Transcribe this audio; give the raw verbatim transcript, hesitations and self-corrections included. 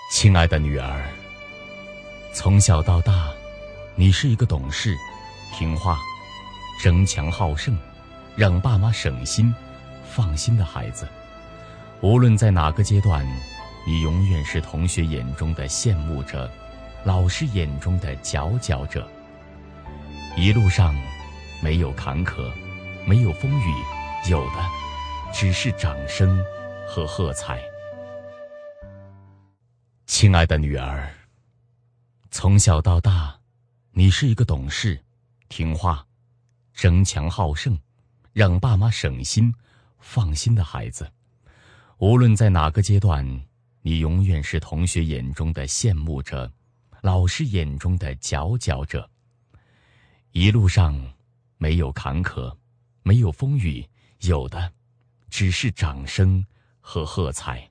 亲爱的女儿，从小到大，你是一个懂事、听话、争强好胜，让爸妈省心、放心的孩子。无论在哪个阶段，你永远是同学眼中的羡慕者，老师眼中的佼佼者。一路上没有坎坷，没有风雨，有的只是掌声和喝彩。亲爱的女儿，从小到大，你是一个懂事、听话、争强好胜，让爸妈省心、放心的孩子。无论在哪个阶段，你永远是同学眼中的羡慕者，老师眼中的佼佼者。一路上没有坎坷，没有风雨，有的只是掌声和喝彩。